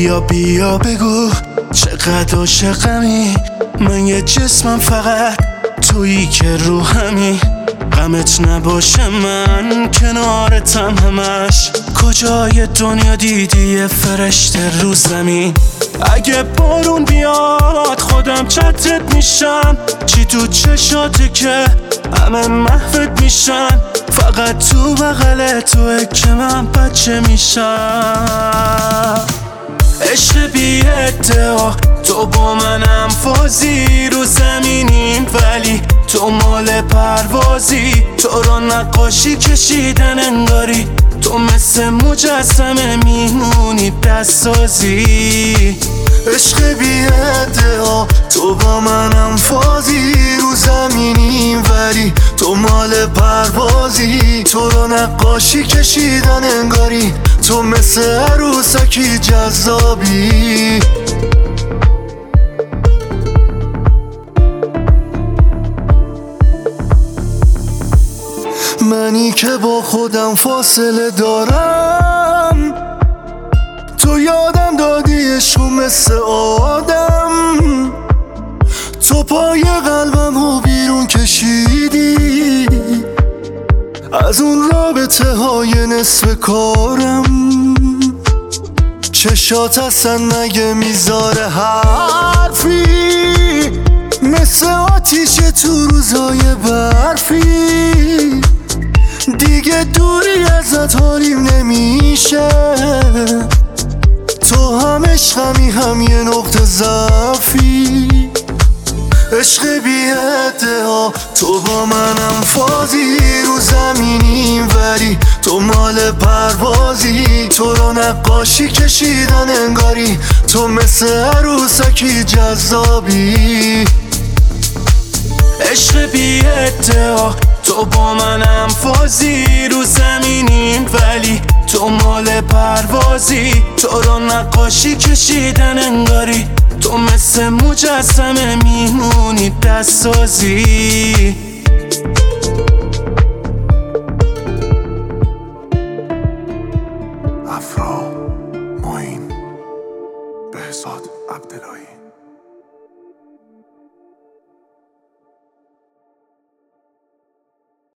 بیا بیا بگو چقدر عاشقمی، من یه جسمم فقط تویی که روحمی. غمت نباشه من کنارتم همش، کجای دنیا دیدی یه فرشته رو زمین. اگه بارون بیاد خودم چترت میشم، چی تو چشاته که همه محوت میشن. فقط تو بغل توه که من بچه میشم. عشق بی ادعا تو با منم فازی، رو زمینیم ولی تو مال پروازی. تو رو نقاشی کشیدن انگاری، تو مثل مجسمه میمونی دستسازی. عشق بی ادعا تو با منم فازی، رو زمینیم ولی تو مال پروازی. تو رو نقاشی کشیدن انگاری، تو مثل عروسکی جذابی. منی که با خودم فاصله دارم، تو یادم دادی عشقو مثل آدم. تو پای قلبم رو بیرون کشیدی از اون رابطه های نصف کارم. چشات هستن مگه میذاره حرفی، مثل آتیش تو روزای برفی. دیگه دوری ازت حالیم نمیشه، تو هم عشقمی هم یه نقطه ضعفی. عشق بی ادعا تو با منم فازی، رو زمینیم ولی تو مال پروازی. تو رو نقاشی کشیدن انگاری، تو مثل عروسکی جذابی. عشق بی ادعا تو با منم فازی، رو زمینیم ولی تو مال پروازی. تو رو نقاشی کشیدن انگاری، تو مثل مجسمه میمونی دستسازی.